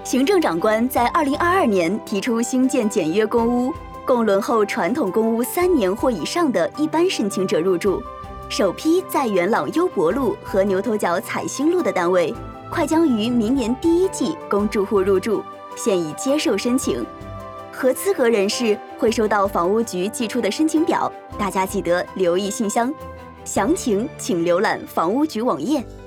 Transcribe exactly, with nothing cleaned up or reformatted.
行政长官在二零二二年提出兴建简约公屋，供轮候传统公屋三年或以上的一般申请者入住。首批在元朗优博路和牛头角彩兴路的单位，快将于明年第一季供住户入住，现已接受申请。合资格人士会收到房屋局寄出的申请表，大家记得留意信箱。详情请浏览房屋局网页。